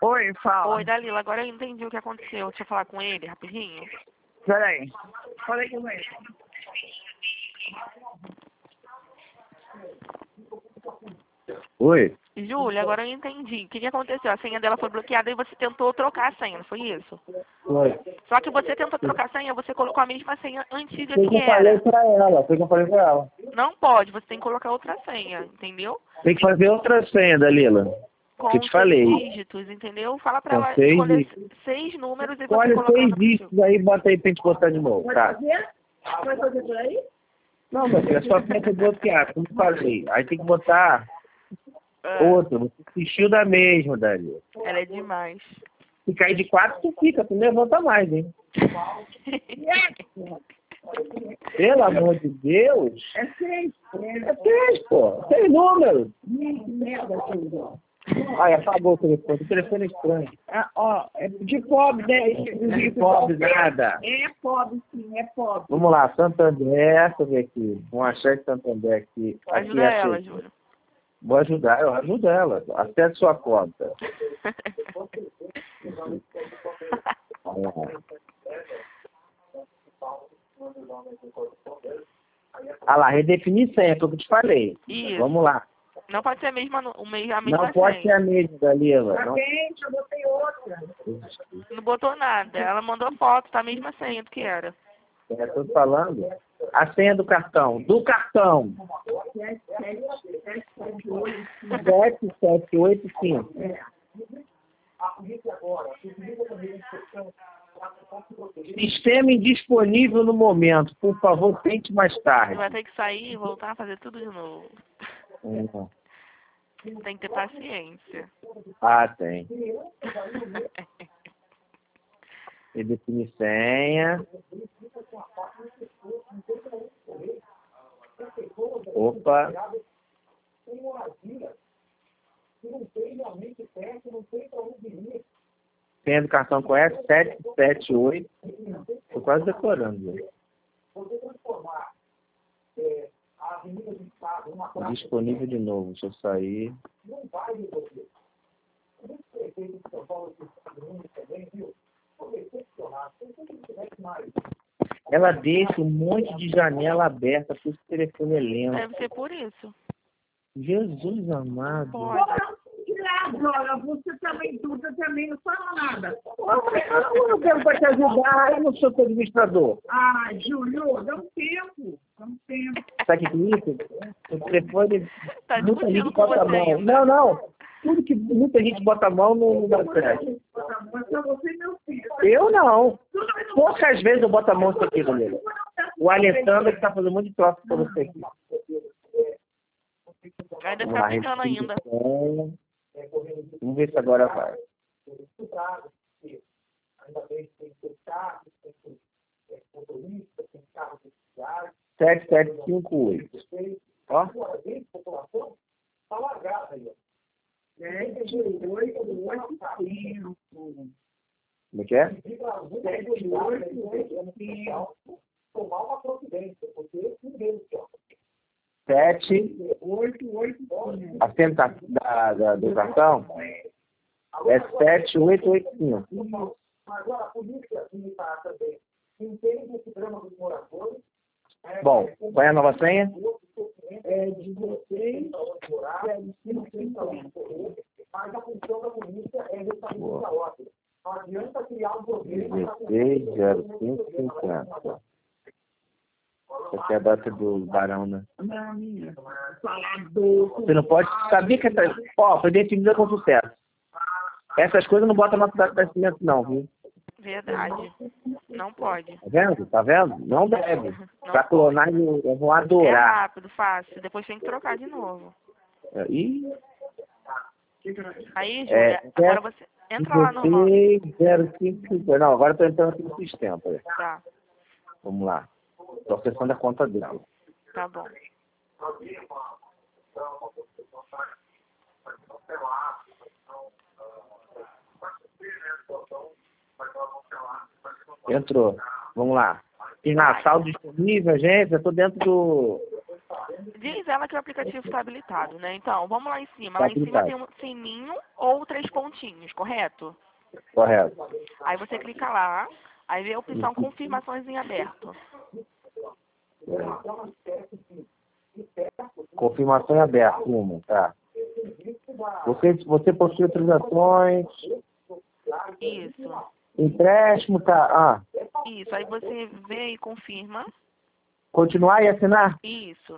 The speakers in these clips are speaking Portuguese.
Oi, fala. Oi, Dalila, agora eu entendi o que aconteceu. Deixa eu falar com ele rapidinho. Peraí. Falei com ele. Oi? Júlia, agora eu entendi. O que aconteceu? A senha dela foi bloqueada e você tentou trocar a senha, não foi isso? Foi. Só que você tentou trocar a senha, você colocou a mesma senha antiga Foi que que eu falei era. pra ela. Foi que eu falei pra ela. Não pode, você tem que colocar outra senha, entendeu? Tem que fazer outra senha, Dalila. Com Que eu te falei. 6 dígitos, entendeu? Fala pra Com ela 6 escolher dígitos. 6 números e você Olha, colocar 6 no aplicativo. dígitos aí, bota aí pra gente botar de novo, tá? Vai fazer por aí? Não, meu filho, é só tenta bloquear, como eu falei. Aí tem que botar outra. Você assistiu da mesma, Dalila. Ela é demais. Se cair de 4, tu fica, tu levanta mais, hein? Pelo amor de Deus. É 6. É 6, pô. 6 números. Merda, tudo. Ai, apagou o telefone. O telefone é estranho. Ah, ó, é de pobre, né? De pobre, nada. É pobre, sim, é pobre. Vamos lá, Santander, deixa eu ver aqui. Vamos achar esse Santander aqui. Ajuda Aqui, ela, achei. Júlia. Vou ajudar, eu ajudo ela. Acesse sua conta. Vamos lá. Ah lá, redefinir senha, foi o que eu te falei. Isso. Vamos lá. Não pode ser a mesma senha. Não pode ser a mesma, Dalila. Tá Não. bem, eu botei outra. Não botou nada. Ela mandou foto, tá a mesma senha do que era. Estou falando. A senha do cartão. Do cartão. 7785. Sistema indisponível no momento. Por favor, tente mais Você tarde. vai ter que sair e voltar a fazer tudo de novo. Tem que ter paciência. Ah, tem. Redefinir senha. Opa. Senha do cartão correto? 778. Tô quase decorando. Disponível de novo. Deixa eu sair. Ela deixa um monte de janela aberta, por isso que o telefone é lento. Deve ser por isso. Jesus amado. Pode. Agora, você também, tudo também não fala nada. Eu não quero para te ajudar, eu não sou teu administrador. Ah, Júlio, dá um tempo. Dá um tempo. Sabe o que é isso? O telefone. Tá Muita discutindo gente com bota a você mão. ainda. Não. Tudo que muita gente bota a mão não dá certo. Mas pra você, meu filho. Eu não. Poucas vezes eu boto a mão nisso aqui, galera. O Alessandro que tá fazendo um monte de troço pra você aqui. Ainda Vamos lá, fica brincando ainda. Vamos ver se agora vai. 7758. Ó. 7885. Como é que é? 7885. 7. A senha do cartão é 7885. Agora, a polícia militar também entende esse drama dos moradores. Bom, qual é a nova senha? É 16, mas a função da polícia é restabelecer a ordem. Não adianta criar um governo. 160550. Essa aqui é a data do Barão, né? Não, minha. Falador. Você não pode. Sabia que essa. Ó, foi definida com sucesso. Essas coisas não botam na data de nascimento, não, viu? Verdade. Não pode. Tá vendo? Tá vendo? Não deve. Não Pra clonar, eu vou adorar. É rápido, fácil. Depois tem que trocar de novo. Ih, Aí, Júlia, agora você entra lá no 0550. Não, agora eu tô entrando aqui no sistema. Peraí. Tá, Vamos lá. Tô acessando a conta dela. tá bom. Entrou. Vamos lá. E Natal disponível, gente? Eu tô dentro do... Diz ela que o aplicativo está habilitado, né? Então, vamos lá em cima. Tá Lá em cima habilitado. tem um sininho ou 3 pontinhos. pontinhos, correto? Correto. Aí você clica lá, aí vê a opção confirmações em aberto. Confirmação em aberto, uma, tá. Você possui autorizações, Isso. empréstimo, tá. Isso. Aí você vê e confirma. Continuar e assinar? Isso.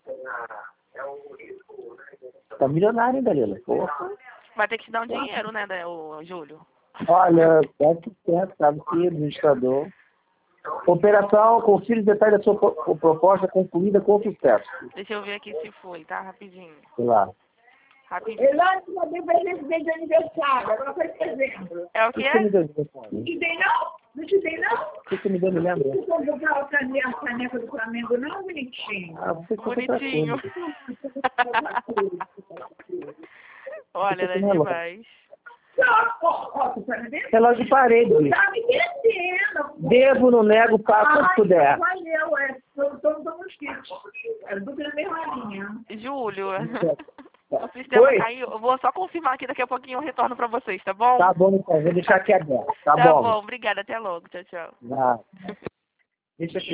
Tá milionário, hein, Dalila? Porra. Vai ter que te dar um dinheiro, né, o Júlio? Olha, é que certo, sabe que administrador. Operação, confira os detalhes da sua proposta concluída com sucesso. Deixa eu ver aqui se foi, tá? Rapidinho. Sei lá. Rapidinho. Elane, eu dei presente de aniversário, agora foi dezembro. É o O que quê? você me deu de telefone? Não te dei, não? Não te dei, não? O que você me deu, me lembra? Você comprou pra a caneca do Flamengo, não, bonitinho? Ah, você comprou outra Bonitinho. coisa. Olha, Você né, tem demais. Ó, você tá me vendo? Relógio de parede. Tá me entendendo. Devo, não nego, pago quando puder. Valeu, todos os kits. É tudo na mesma linha. Júlio, o sistema Oi? caiu. Eu vou só confirmar aqui, daqui a pouquinho eu retorno pra vocês, tá bom? Tá bom, então. Vou deixar aqui aberto. Tá Tá bom. bom, obrigada. Até logo. Tchau, tchau. Nada. Deixa aqui.